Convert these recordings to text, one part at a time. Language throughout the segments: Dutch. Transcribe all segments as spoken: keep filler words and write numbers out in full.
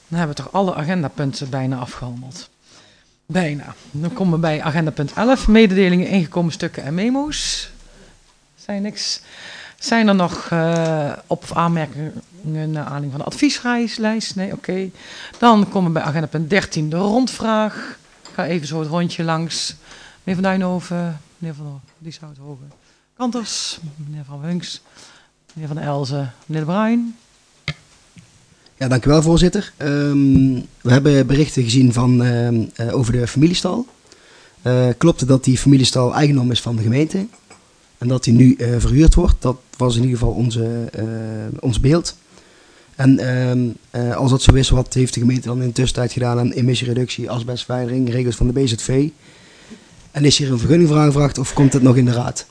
Dan hebben we toch alle agendapunten bijna afgehandeld. Bijna. Dan komen we bij agenda punt elf. Mededelingen, ingekomen stukken en memo's. Zijn niks. Zijn er nog uh, op- of aanmerkingen naar aanleiding van de advieslijst? Nee, oké. Okay. Dan komen we bij agenda punt dertien, de rondvraag. Ik ga even zo het rondje langs. Meneer Van Duinhoven, meneer Van Lieshout-Hogen, Kanters, meneer Van Hunks, meneer Van Elzen, meneer De Bruin. Ja, dank u wel, voorzitter. Um, we hebben berichten gezien van, uh, uh, over de familiestal. Uh, klopt het dat die familiestal eigendom is van de gemeente en dat die nu uh, verhuurd wordt? Dat was in ieder geval onze, uh, ons beeld. En um, uh, als dat zo is, wat heeft de gemeente dan in de tussentijd gedaan aan emissiereductie, asbestverwijdering, regels van de B Z V? En is hier een vergunning voor aangevraagd of komt het nog in de raad?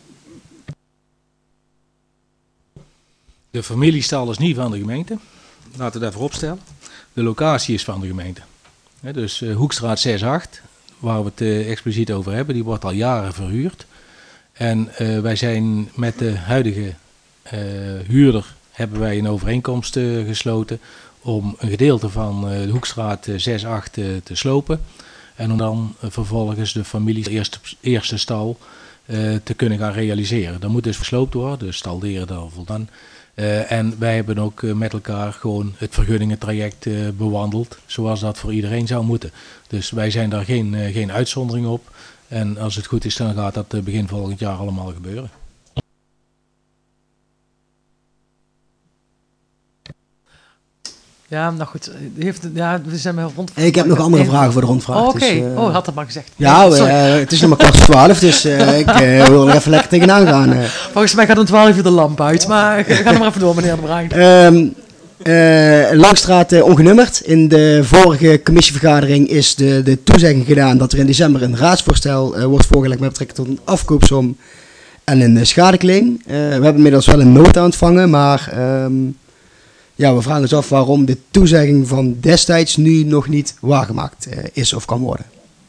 De familiestal is niet van de gemeente. Laten we dat vooropstellen. De locatie is van de gemeente. He, dus uh, Hoekstraat zes acht, waar we het uh, expliciet over hebben, die wordt al jaren verhuurd. En uh, wij zijn met de huidige uh, huurder hebben wij een overeenkomst uh, gesloten om een gedeelte van uh, de Hoekstraat uh, zes acht uh, te slopen. En om dan uh, vervolgens de familie eerste, eerste stal uh, te kunnen gaan realiseren. Dat moet dus versloopt worden, dus stalderen daar voldaan. Uh, en wij hebben ook uh, met elkaar gewoon het vergunningentraject uh, bewandeld, zoals dat voor iedereen zou moeten. Dus wij zijn daar geen, uh, geen uitzondering op. En als het goed is, dan gaat dat uh, begin volgend jaar allemaal gebeuren. Ja, nou goed. Heeft, ja, we zijn met rond... Ik heb nog andere vragen voor de rondvraag. Oh, oké. Okay. Dus, uh... Oh, had dat maar gezegd. Ja, uh, het is nog maar kwart voor twaalf, dus uh, ik uh, wil er even lekker tegenaan gaan. Uh. Volgens mij gaat om twaalf uur de lamp uit, maar ga er maar even door, meneer De Bruin. Um, uh, Langstraat uh, ongenummerd. In de vorige commissievergadering is de, de toezegging gedaan dat er in december een raadsvoorstel uh, wordt voorgelegd met betrekking tot een afkoopsom en een uh, schadeclaim. Uh, we hebben inmiddels wel een nota ontvangen, maar... Um, Ja, we vragen ons af waarom de toezegging van destijds nu nog niet waargemaakt uh, is of kan worden.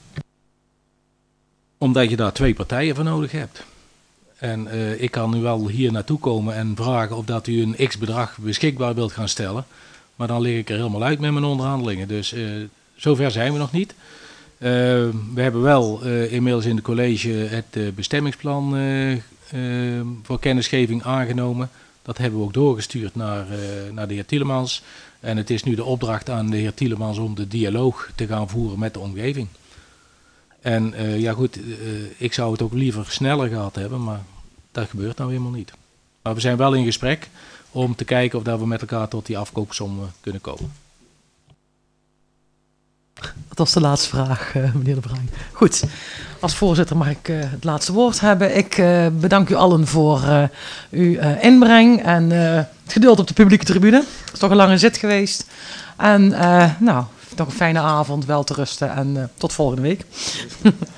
Omdat je daar twee partijen voor nodig hebt. En uh, ik kan nu wel hier naartoe komen en vragen of dat u een x-bedrag beschikbaar wilt gaan stellen. Maar dan lig ik er helemaal uit met mijn onderhandelingen. Dus uh, zover zijn we nog niet. Uh, we hebben wel uh, inmiddels in het college het uh, bestemmingsplan uh, uh, voor kennisgeving aangenomen. Dat hebben we ook doorgestuurd naar, uh, naar de heer Tielemans. En het is nu de opdracht aan de heer Tielemans om de dialoog te gaan voeren met de omgeving. En uh, ja goed, uh, ik zou het ook liever sneller gehad hebben, maar dat gebeurt nou helemaal niet. Maar we zijn wel in gesprek om te kijken of dat we met elkaar tot die afkoopsom uh, kunnen komen. Dat was de laatste vraag, uh, meneer De Bruin. Goed, als voorzitter mag ik uh, het laatste woord hebben. Ik uh, bedank u allen voor uh, uw uh, inbreng en uh, het geduld op de publieke tribune. Het is toch een lange zit geweest. En uh, nou, nog een fijne avond, wel te rusten en uh, tot volgende week.